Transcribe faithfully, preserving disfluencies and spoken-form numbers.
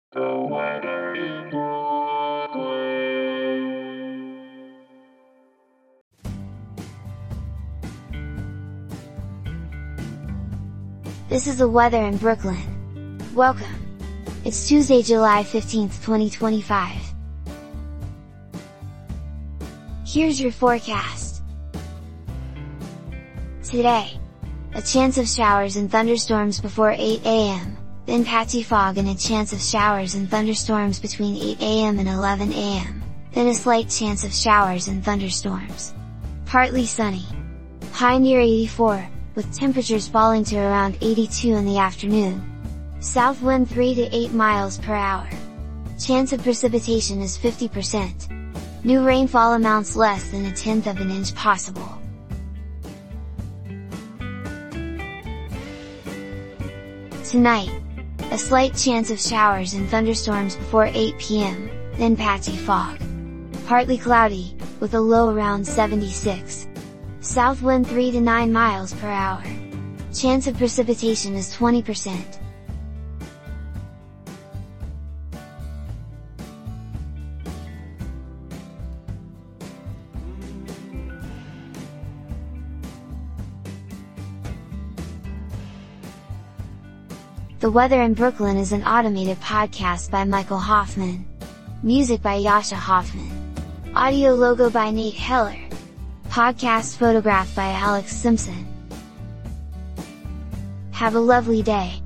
The weather in Brooklyn. This is the weather in Brooklyn. Welcome! It's Tuesday, July fifteenth, twenty twenty-five. Here's your forecast. Today, a chance of showers and thunderstorms before eight A M, then patchy fog and a chance of showers and thunderstorms between eight A M and eleven A M, then a slight chance of showers and thunderstorms. Partly sunny. High near eighty-four, with temperatures falling to around eighty-two in the afternoon. South wind three to eight miles per hour. Chance of precipitation is fifty percent. New rainfall amounts less than a tenth of an inch possible. Tonight, a slight chance of showers and thunderstorms before eight P M, then patchy fog. Partly cloudy, with a low around seventy-six. South wind three to nine miles per hour. Chance of precipitation is twenty percent. The Weather in Brooklyn is an automated podcast by Michael Hoffman. Music by Yasha Hoffman. Audio logo by Nate Heller. Podcast photograph by Alex Simpson. Have a lovely day.